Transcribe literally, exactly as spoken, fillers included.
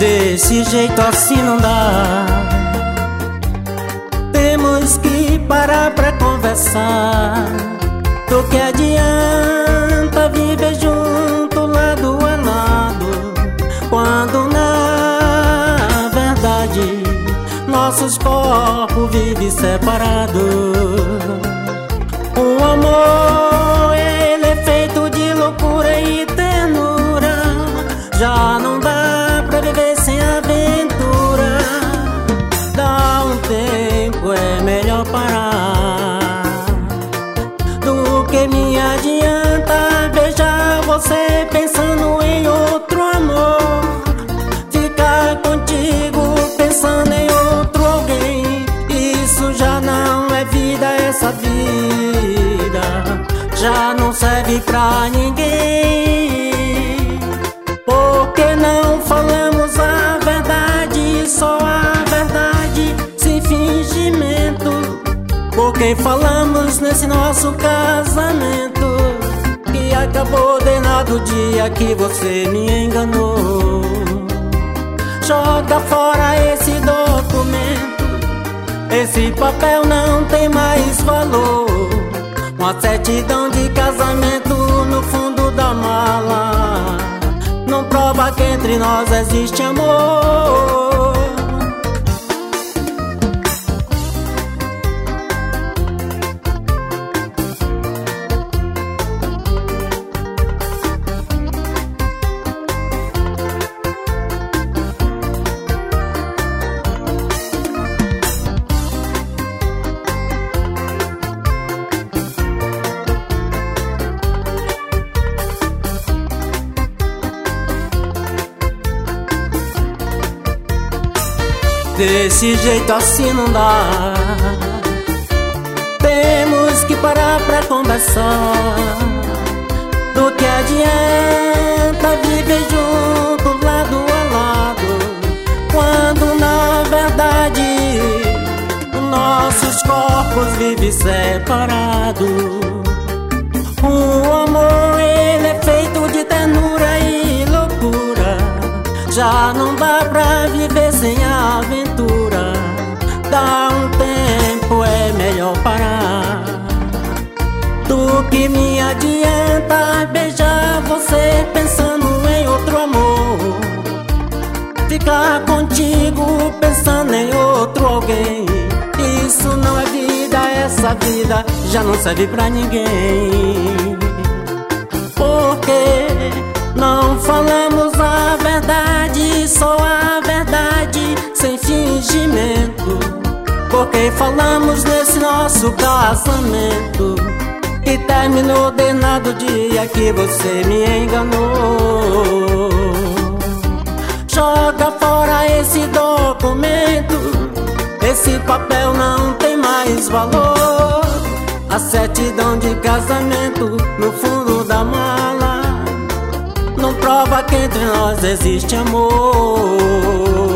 Desse jeito assim não dá. Temos que parar pra conversar. Do que adianta viver junto lado a lado, quando na verdade nossos corpos vivem separados. O amor, ele é feito de loucura e ternura. Já não dá pra viver sem aventura. Dá um tempo, é melhor parar. Do que me adianta beijar você pensando em outro amor, ficar contigo pensando em outro alguém. Isso já não é vida, essa vida já não serve pra ninguém. Porque não falamos a verdade, só a verdade sem fingimento. Porque falamos nesse nosso casamento, que acabou de nada o dia que você me enganou. Joga fora esse documento, esse papel não tem mais valor. Uma certidão de casamento no fundo da mala não prova que entre nós existe amor. Desse jeito assim não dá. Temos que parar pra conversar. Do que adianta viver junto lado a lado, quando na verdade nossos corpos vivem separados. O amor, ele é feito de ternura e loucura. Já não dá pra viver sem aventura. Dá um tempo, é melhor parar. Do que me adianta beijar você pensando em outro amor, ficar contigo pensando em outro alguém. Isso não é vida, essa vida já não serve pra ninguém. Porque não falamos a verdade, só a verdade sem fingimento. Porque falamos nesse nosso casamento, que terminou de nada o dia que você me enganou. Joga fora esse documento, esse papel não tem mais valor. A certidão de casamento no fundo da mala não prova que entre nós existe amor.